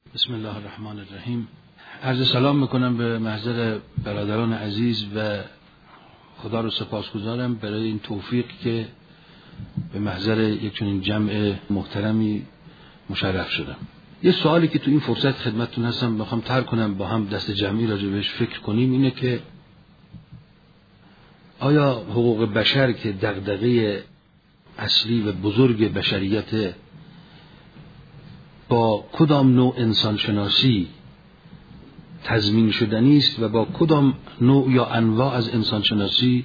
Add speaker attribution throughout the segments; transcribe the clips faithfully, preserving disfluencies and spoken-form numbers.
Speaker 1: بسم الله الرحمن الرحیم. عرض سلام میکنم به محضر برادران عزیز و خدا رو سپاسگزارم برای این توفیق که به محضر یک چنین جمع محترمی مشرف شدم. یه سوالی که تو این فرصت خدمتتون هستم میخوام طرح کنم، با هم دست جمعی راجع بهش فکر کنیم، اینه که آیا حقوق بشر که دغدغه اصلی و بزرگ بشریت با کدام نوع انسان شناسی تضمین شدنی است و با کدام نوع یا انواع از انسان شناسی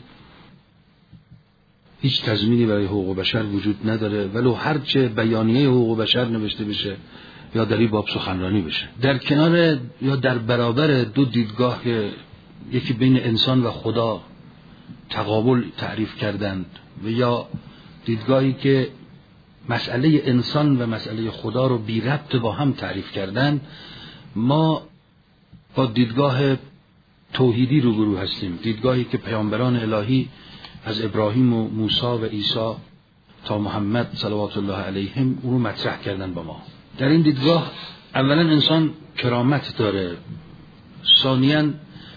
Speaker 1: هیچ تضمینی برای حقوق بشر وجود نداره، ولو هرچه بیانیه حقوق بشر نوشته بشه یا در این باب سخنرانی بشه. در کنار یا در برابر دو دیدگاه که یکی بین انسان و خدا تقابل تعریف کردند و یا دیدگاهی که مسئله انسان و مسئله خدا رو بی ربط با هم تعریف کردند، ما با دیدگاه توحیدی روبرو هستیم، دیدگاهی که پیامبران الهی از ابراهیم و موسی و عیسی تا محمد صلوات الله علیهم اون رو مطرح کردن با ما. در این دیدگاه اولا انسان کرامت داره، ثانیاً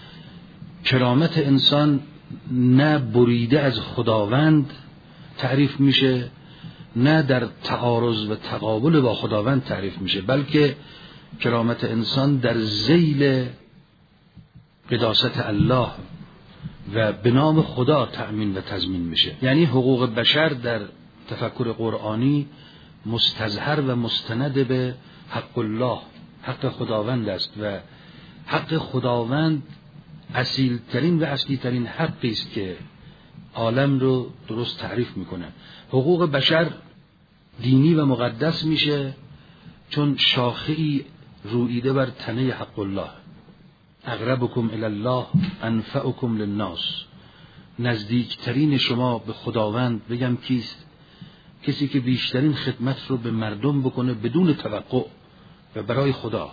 Speaker 1: کرامت انسان نه بریده از خداوند تعریف میشه، نه در تعارض و تقابل با خداوند تعریف میشه، بلکه کرامت انسان در ذیل قداست الله و به نام خدا تأمین و تضمین میشه. یعنی حقوق بشر در تفکر قرآنی مستظهر و مستند به حق الله، حق خداوند است و حق خداوند اصیل ترین و اصلی ترین حقی است که عالم رو درست تعریف میکنه. حقوق بشر دینی و مقدس میشه چون شاخه‌ای رویده بر تنه حق الله. اقربکم الی الله انفعکم للناس. نزدیکترین شما به خداوند بگم کیست؟ کسی که بیشترین خدمت رو به مردم بکنه بدون توقع و برای خدا.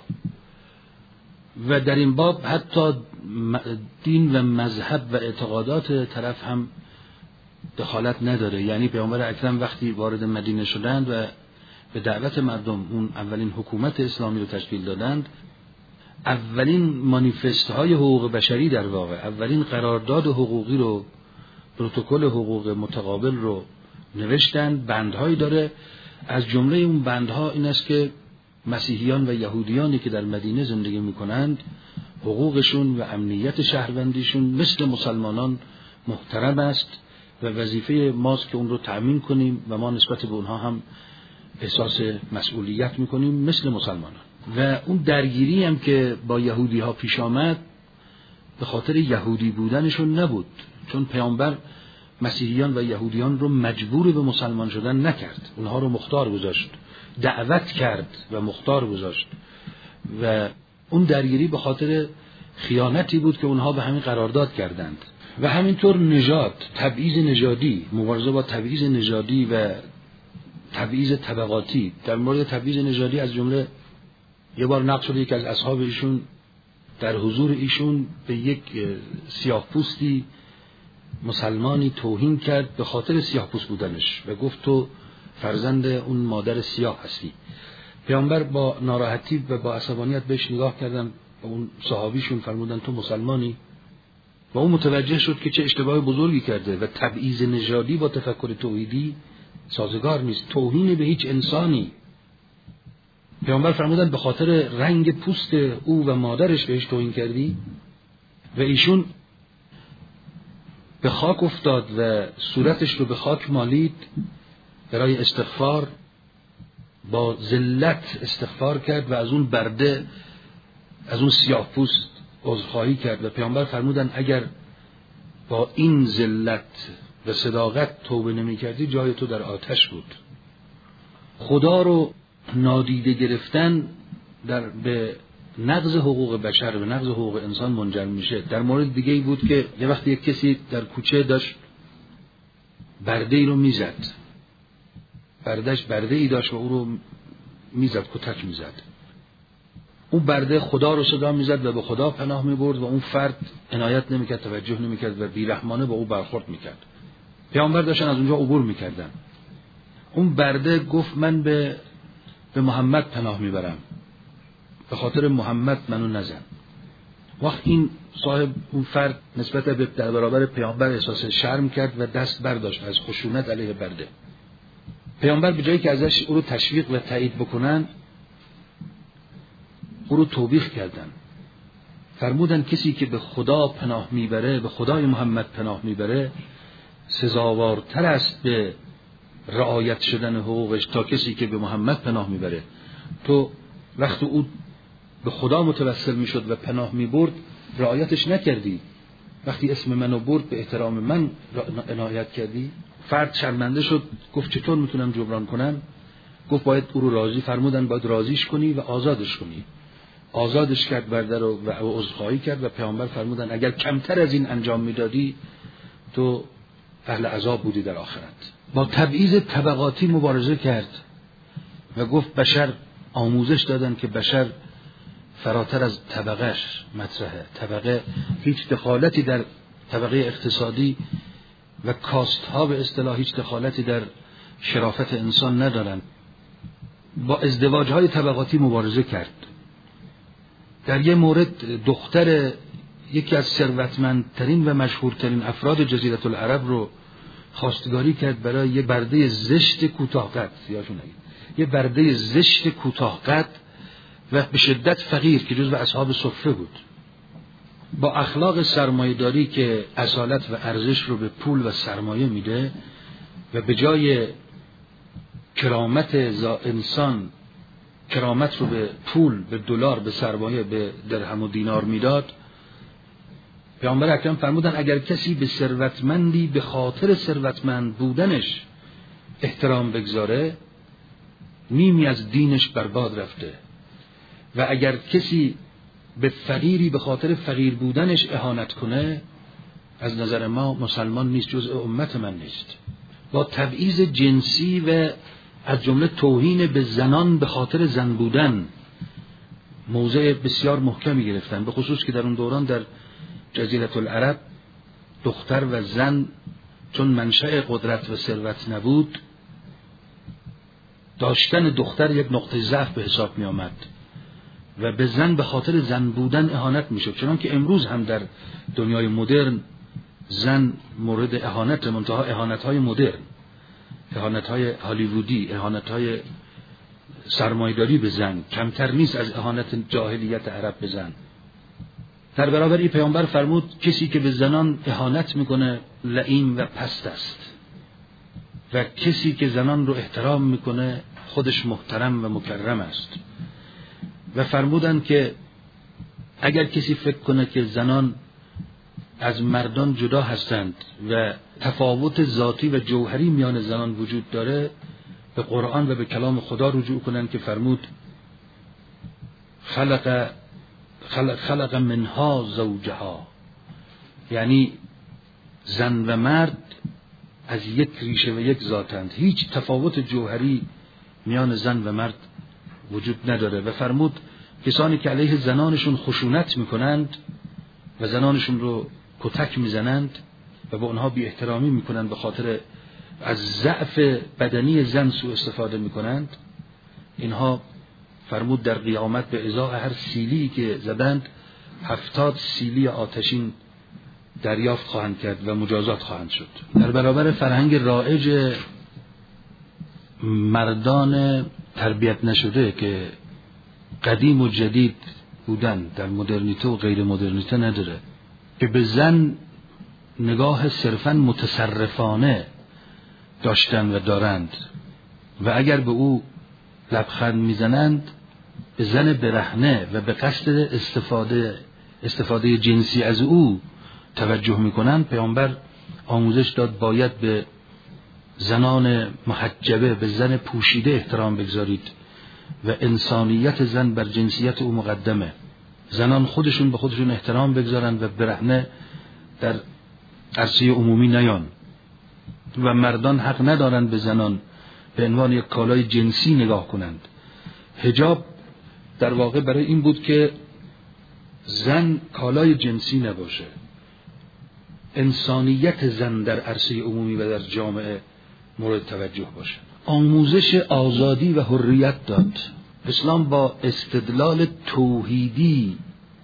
Speaker 1: و در این باب حتی دین و مذهب و اعتقادات طرف هم دخالت نداره. یعنی پیامبر اکرم وقتی وارد مدینه شدند و به دعوت مردم اون اولین حکومت اسلامی رو تشکیل دادند، اولین مانیفست های حقوق بشری، در واقع اولین قرارداد حقوقی رو، پروتکل حقوق متقابل رو نوشتند. بندهایی داره، از جمله اون بندها این است که مسیحیان و یهودیانی که در مدینه زندگی میکنند حقوقشون و امنیت شهروندیشون مثل مسلمانان محترم است و وظیفه ماست که اون رو تأمین کنیم و ما نسبت به اونها هم احساس مسئولیت میکنیم مثل مسلمانان. و اون درگیری هم که با یهودی ها پیش آمد به خاطر یهودی بودنشون نبود، چون پیامبر مسیحیان و یهودیان رو مجبور به مسلمان شدن نکرد، اونها رو مختار گذاشت، دعوت کرد و مختار گذاشت. و اون درگیری به خاطر خیانتی بود که اونها به همین قرارداد کردند. و همینطور نژاد، تبعیض نژادی، مبارزه با تبعیض نژادی و تبعیض طبقاتی. در مورد تبعیض نژادی از جمله یه بار نقل شده یک از اصحاب ایشون در حضور ایشون به یک سیاه‌پوستی مسلمانی توهین کرد به خاطر سیاه‌پوست بودنش و گفت تو فرزند اون مادر سیاه هستی. پیامبر با ناراحتی و با عصبانیت بهش نگاه کردن و اون صحابیشون فرمودن تو مسلمانی؟ و اون متوجه شد که چه اشتباه بزرگی کرده و تبعیض نژادی با تفکر توحیدی سازگار نیست، توهین به هیچ انسانی. پیامبر فرمودن به خاطر رنگ پوست او و مادرش بهش توهین کردی؟ و ایشون به خاک افتاد و صورتش رو به خاک مالید برای استغفار، با ذلت استغفار کرد و از اون برده، از اون سیاه پوست عذرخواهی کرد. و پیامبر فرمودن اگر با این ذلت و صداقت توبه نمی کردی جای تو در آتش بود. خدا رو نادیده گرفتن در به نقض حقوق بشر و نقض حقوق انسان منجر میشه. در مورد دیگه ای بود که یه وقتی یک کسی در کوچه داشت برده ای رو میزد، بردش برده ای داشت و او رو میزد، کتک میزد. اون برده خدا رو صدا میزد و به خدا پناه میبرد و اون فرد عنایت نمیکرد، توجه نمیکرد و بیرحمانه با او برخورد میکرد. پیامبر داشتن از اونجا عبور میکردن. اون برده گفت من به به محمد پناه میبرم. به خاطر محمد منو نزن. وقت این صاحب اون فرد نسبت به در برابر پیامبر احساس شرم کرد و دست برداشت از خشونت علیه برده. پیامبر به جایی که ازش او رو تشویق و تایید بکنن، او رو توبیخ کردن. فرمودن کسی که به خدا پناه میبره، به خدای محمد پناه میبره، سزاوارتر است به رعایت شدن حقوقش تا کسی که به محمد پناه میبره. تو وقتی او به خدا متوسل میشد و پناه میبرد رعایتش نکردی، وقتی اسم منو برد به احترام من عنایت کردی. فرد شرمنده شد، گفت چطور میتونم جبران کنم؟ گفت باید او رو راضی، فرمودن باید راضیش کنی و آزادش کنی. آزادش کرد برده رو و عذرخواهی کرد و پیامبر فرمودن اگر کمتر از این انجام میدادی تو اهل عذاب بودی در آخرت. با تبعیض طبقاتی مبارزه کرد و گفت بشر، آموزش دادن که بشر فراتر از طبقهش مطرحه. طبقه هیچ دخالتی در طبقه اقتصادی و کاست ها به اصطلاح هیچ دخالتی در شرافت انسان ندارن. با ازدواج های طبقاتی مبارزه کرد. در یه مورد دختر یکی از ثروتمندترین و مشهورترین افراد جزیره العرب رو خواستگاری کرد برای یه برده زشت کوتاه قد، یاشون نگید یه برده زشت کوتاه قد و به شدت فقیر که جزو اصحاب صفه بود. با اخلاق سرمایه‌داری که اصالت و ارزش رو به پول و سرمایه میده و به جای کرامت انسان کرامت رو به پول، به دلار، به سرمایه، به درهم و دینار میداد، پیامبر اکرم فرمودن اگر کسی به ثروتمندی به خاطر ثروتمند بودنش احترام بگذاره نیمی از دینش برباد رفته، و اگر کسی به فقیری به خاطر فقیر بودنش اهانت کنه از نظر ما مسلمان نیست، جزء امت من نیست. با تبعیض جنسی و از جمله توهین به زنان به خاطر زن بودن موضع بسیار محکمی گرفتن، به خصوص که در اون دوران در جزیره العرب دختر و زن چون منشأ قدرت و ثروت نبود، داشتن دختر یک نقطه ضعف به حساب می آمد و به زن به خاطر زن بودن اهانت می شد. چنانکه امروز هم در دنیای مدرن زن مورد اهانت، منتها اهانت های مدرن، اهانت های هالیوودی، اهانت های سرمایه‌داری به زن کمتر نیست از اهانت جاهلیت عرب به زن. در برابر این پیامبر فرمود کسی که به زنان اهانت میکنه لئیم و پست است و کسی که زنان رو احترام میکنه خودش محترم و مکرم است. و فرمودن که اگر کسی فکر کنه که زنان از مردان جدا هستند و تفاوت ذاتی و جوهری میان زنان وجود داره، به قرآن و به کلام خدا رجوع کنن که فرمود خلق خلق, خلق منها زوجها، یعنی زن و مرد از یک ریشه و یک ذاتند، هیچ تفاوت جوهری میان زن و مرد وجود نداره. و فرمود کسانی که علیه زنانشون خشونت میکنند و زنانشون رو کتک میزنند و به اونها بی احترامی میکنند، به خاطر از ضعف بدنی زن سوء استفاده میکنند، اینها فرمود در قیامت به ازای هر سیلی که زدند هفتاد سیلی آتشین دریافت خواهند کرد و مجازات خواهند شد. در برابر فرهنگ رایج مردان تربیت نشده که قدیم و جدید بودن، در مدرنیته و غیر مدرنیته نداره، که به زن نگاه صرفاً متصرفانه داشتن و دارند و اگر به او لبخند میزنند به زن برهنه و به قصد استفاده استفاده جنسی از او توجه میکنند، پیامبر آموزش داد باید به زنان محجبه، به زن پوشیده احترام بگذارید و انسانیت زن بر جنسیت او مقدمه. زنان خودشون به خودشون احترام بگذارند و برهنه در عرصه عمومی نیان و مردان حق ندارند به زنان به عنوان یک کالای جنسی نگاه کنند. حجاب در واقع برای این بود که زن کالای جنسی نباشه، انسانیت زن در عرصه عمومی و در جامعه مورد توجه باشه. آموزش آزادی و حریت داد اسلام با استدلال توحیدی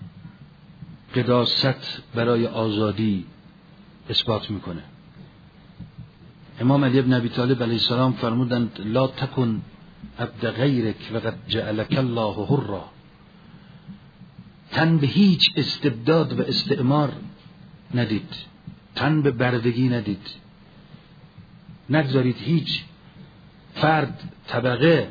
Speaker 1: قداست برای آزادی اثبات میکنه. امام علی بن ابی طالب علیه السلام فرمودند لا تکن عبد غیرک وقد جعلک الله حرا. تن به هیچ استبداد و استعمار ندید، تن به بردگی ندید، نگذارید هیچ فرد، طبقه،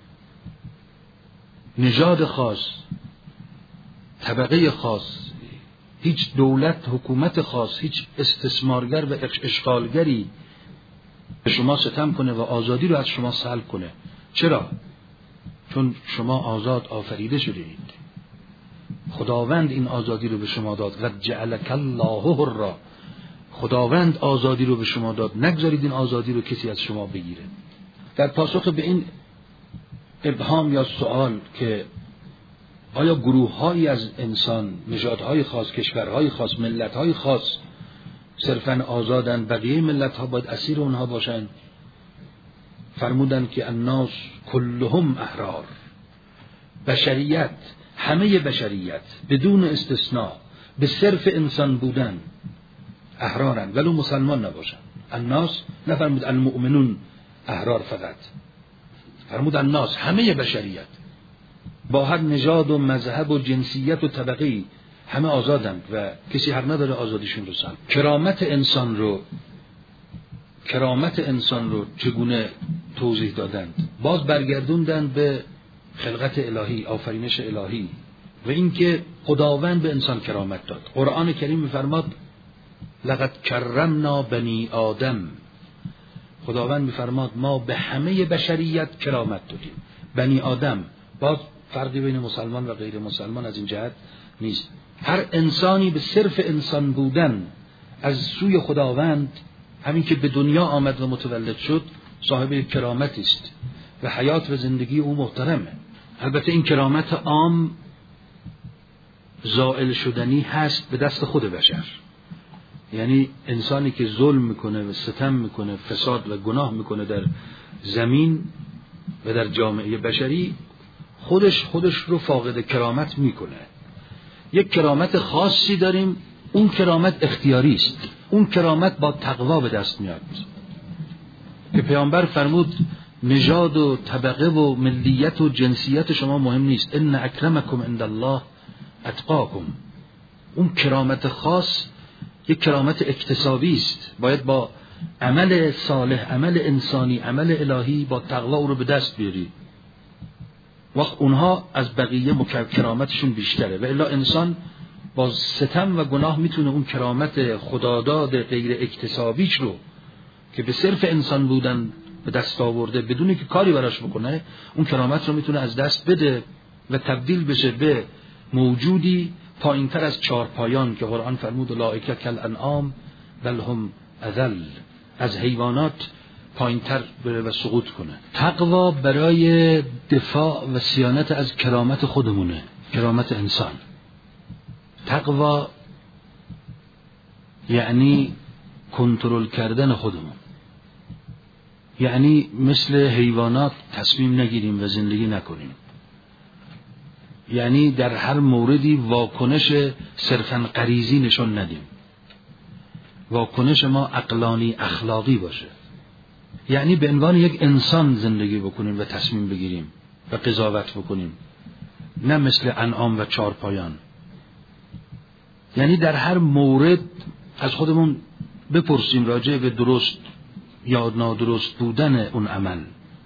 Speaker 1: نژاد خاص، طبقه خاص، هیچ دولت، حکومت خاص، هیچ استثمارگر و اشغالگری به شما ستم کنه و آزادی رو از شما سلب کنه. چرا؟ چون شما آزاد آفریده شده اید. خداوند این آزادی رو به شما داد. قد جعلک الله حرا. خداوند آزادی رو به شما داد، نگذارید این آزادی رو کسی از شما بگیره. در پاسخ به این ابهام یا سوال که آیا گروه‌هایی از انسان، نژادهای خاص، کشورهای خاص، ملت‌های خاص صرفاً آزادن، بقیه ملت‌ها باید اسیر اونها باشن؟ فرمودن که الناس کلهم احرار. بشریت، همه بشریت بدون استثناء به صرف انسان بودن احرارن، ولو مسلمان نباشن. الناس نفرمود المؤمنون احرار فقط، فرمود الناس، همه بشریت با هر نژاد و مذهب و جنسیت و طبقه‌ای همه آزادند و کسی حق نداره آزادیشون رو سلب. کرامت انسان رو کرامت انسان رو چگونه توضیح دادند؟ باز برگردوندند به خلقت الهی، آفرینش الهی و اینکه خداوند به انسان کرامت داد. قرآن کریم می‌فرماد لقد کرمنا بنی آدم. خداوند می‌فرماد ما به همه بشریت کرامت دادیم. بنی آدم، باز فرقی بین مسلمان و غیر مسلمان از این جهت نیست. هر انسانی به صرف انسان بودن از سوی خداوند، همین که به دنیا آمد و متولد شد، صاحب کرامتی است و حیات و زندگی او محترمه. البته این کرامت عام زائل شدنی هست به دست خود بشر. یعنی انسانی که ظلم میکنه و ستم میکنه، فساد و گناه میکنه در زمین و در جامعه بشری، خودش خودش رو فاقد کرامت میکنه. یک کرامت خاصی داریم، اون کرامت اختیاری است. اون کرامت با تقوا به دست میاد که پیامبر فرمود نژاد و طبقه و ملیت و جنسیت شما مهم نیست، ان اکرمکم عند الله اتقاکم. اون کرامت خاص یک کرامت اکتسابی است، باید با عمل صالح، عمل انسانی، عمل الهی، با تقوا او رو به دست بیاری. وقت اونها از بقیه کرامتشون بیشتره و الا انسان با ستم و گناه میتونه اون کرامت خداداد غیر اکتسابیش رو که به صرف انسان بودن به دست آورده بدون که کاری براش بکنه، اون کرامت رو میتونه از دست بده و تبدیل بشه به موجودی پایینتر از چارپایان که قرآن فرمود اولئک کالانعام بل هم اذل، از حیوانات پایینتر بره و سقوط کنه. تقوا برای دفاع و صیانت از کرامت خودمونه، کرامت انسان. تقوا یعنی کنترل کردن خودمون، یعنی مثل حیوانات تصمیم نگیریم و زندگی نکنیم، یعنی در هر موردی واکنش صرفاً غریزی نشون ندیم، واکنش ما عقلانی اخلاقی باشه، یعنی به عنوان یک انسان زندگی بکنیم و تصمیم بگیریم و قضاوت بکنیم، نه مثل انعام و چارپایان. یعنی در هر مورد از خودمون بپرسیم راجع به درست یا نادرست بودن اون عمل،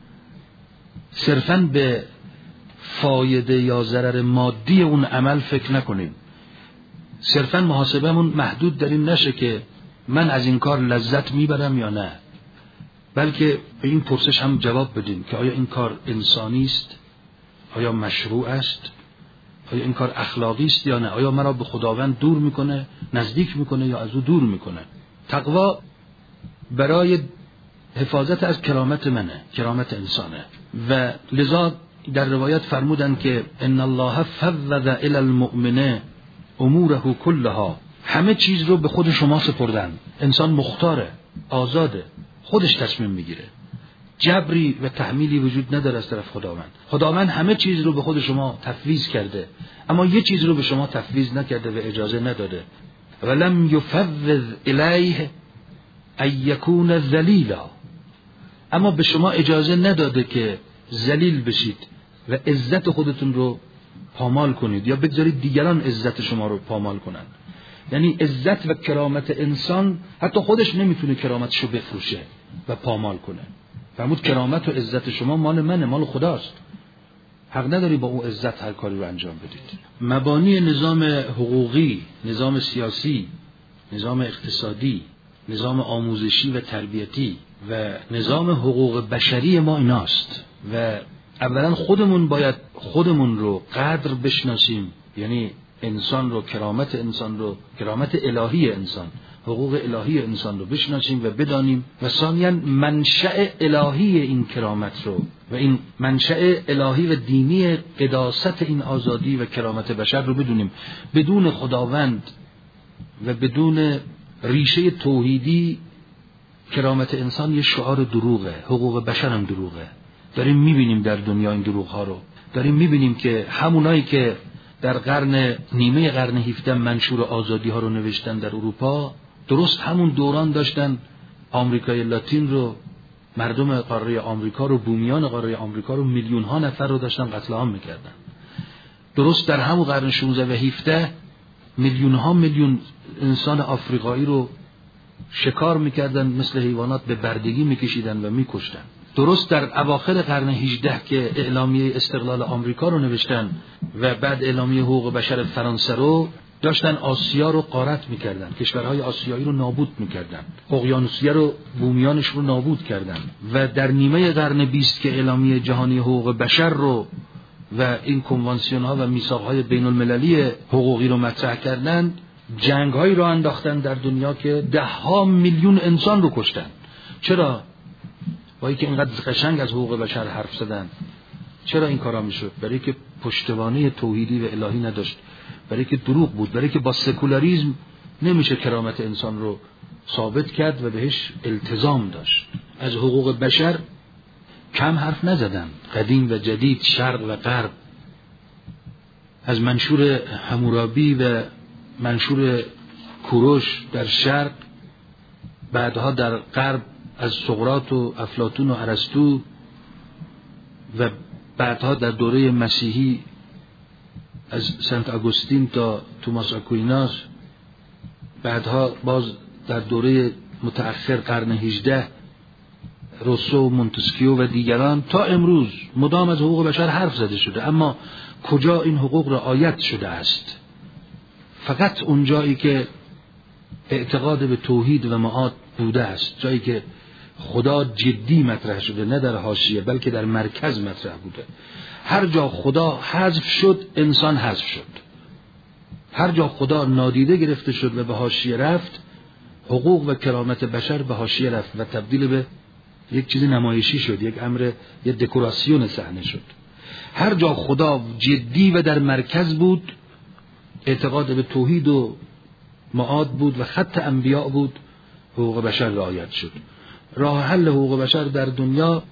Speaker 1: صرفاً به فایده یا ضرر مادی اون عمل فکر نکنیم، صرفاً محاسبهمون محدود در این نشه که من از این کار لذت میبرم یا نه، بلکه به این پرسش هم جواب بدیم که آیا این کار انسانی است، آیا مشروع است، آیا این کار اخلاقی است یا نه، آیا مرا به خداوند دور میکنه، نزدیک میکنه یا از او دور میکنه. تقوا برای حفاظت از کرامت منه، کرامت انسانه. و لذا در روایت فرمودن که ان الله فوض الی المؤمن اموره كلها، همه چیز رو به خود شما سپردن. انسان مختاره، آزاده، خودش تصمیم میگیره. جبری و تحمیلی وجود نداره از طرف خداوند. خداوند همه چیز رو به خود شما تفویض کرده، اما یه چیز رو به شما تفویض نکرده و اجازه نداده. ولم یفوض الیه ان یکون ذلیلا، اما به شما اجازه نداده که ذلیل بشید و عزت خودتون رو پامال کنید یا بگذارید دیگران عزت شما رو پامال کنند. یعنی عزت و کرامت انسان حتی خودش نمیتونه کرامتش رو بفروشه و پامال کنه. فرمود کرامت و عزت شما مال منه، مال خداست، حق نداری با اون عزت هر کاری رو انجام بدید. مبانی نظام حقوقی، نظام سیاسی، نظام اقتصادی، نظام آموزشی و تربیتی و نظام حقوق بشری ما ایناست و اولا خودمون باید خودمون رو قدر بشناسیم، یعنی انسان رو، کرامت انسان رو، کرامت الهی انسان، حقوق الهی انسان رو بشناسیم و بدانیم و ثانیاً منشأ الهی این کرامت رو و این منشأ الهی و دینی قداست این آزادی و کرامت بشر رو بدونیم. بدون خداوند و بدون ریشه توحیدی کرامت انسان یه شعار دروغه، حقوق بشر هم دروغه. داریم میبینیم در دنیا این دروغ ها رو، داریم میبینیم که همونایی که در قرن نیمه قرن هفدهم منشور آزادی ها رو نوشتن در اروپا، درست همون دوران داشتن آمریکای لاتین رو، مردم قاره آمریکا رو، بومیان قاره آمریکا رو، میلیون ها نفر رو داشتن قتل عام میکردن. درست در همون قرن شانزده و هفدهم میلیون ها میلیون انسان آفریقایی رو شکار میکردن، مثل حیوانات به بردگی میکشیدن و میکشتن. درست در اواخر قرن هجدهم که اعلامیه استقلال آمریکا رو نوشتن و بعد اعلامیه حقوق بشر فرانسه رو داشتن آسیا رو غارت میکردن، کشورهای آسیایی رو نابود میکردن، اقیانوسیه رو، بومیانش رو نابود کردن. و در نیمه قرن بیست که اعلامیه جهانی حقوق بشر رو و این کنوانسیون ها و میثاق های بین المللی حقوقی رو مطرح کردن، جنگ هایی رو انداختن در دنیا که ده ها میلیون انسان رو کشتن. چرا؟ با اینکه اینقدر قشنگ از حقوق بشر حرف زدن. چرا این کارا میشد؟ برای که پشتوانه توحیدی و الهی نداشت، برای که دروغ بود، برای که با سکولاریسم نمیشه کرامت انسان رو ثابت کرد و بهش التزام داشت. از حقوق بشر کم حرف نزدن، قدیم و جدید، شرق و غرب. از منشور حمورابی و منشور کوروش در شرق، بعدها در غرب از سقراط و افلاطون و ارسطو و بعدها در دوره مسیحی از سنت آگوستین تا توماس آکویناس، بعدها باز در دوره متأخر قرن هجدهم روسو و مونتسکیو و دیگران تا امروز مدام از حقوق بشر حرف زده شده. اما کجا این حقوق رعایت شده است؟ فقط اون جایی که اعتقاد به توحید و معاد بوده است، جایی که خدا جدی مطرح شده، نه در حاشیه بلکه در مرکز مطرح بوده. هر جا خدا حذف شد انسان حذف شد، هر جا خدا نادیده گرفته شد و به حاشیه رفت، حقوق و کرامت بشر به حاشیه رفت و تبدیل به یک چیز نمایشی شد، یک امر، یک دکوراسیون صحنه شد. هر جا خدا جدی و در مرکز بود، اعتقاد به توحید و معاد بود و خط انبیاء بود، حقوق بشر رعایت شد. راه حل حقوق بشر در دنیا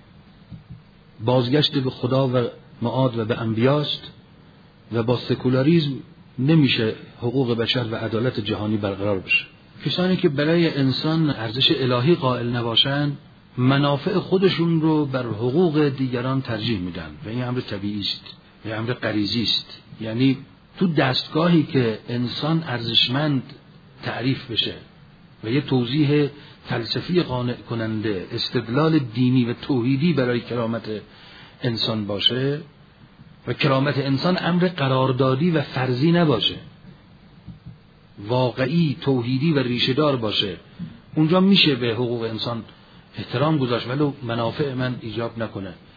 Speaker 1: بازگشت به خدا و معاد و به انبیاست و با سکولاریسم نمیشه حقوق بشر و عدالت جهانی برقرار بشه. کسانی که برای انسان ارزش الهی قائل نباشن، منافع خودشون رو بر حقوق دیگران ترجیح میدن و این امر طبیعی است، این امر غریزی است. یعنی تو دستگاهی که انسان ارزشمند تعریف بشه و یه توضیح فلسفی قانع کننده، استدلال دینی و توحیدی برای کرامت انسان باشه و کرامت انسان امر قراردادی و فرضی نباشه، واقعی، توحیدی و ریشه‌دار باشه، اونجا میشه به حقوق انسان احترام گذاشت ولو منافع من ایجاب نکنه.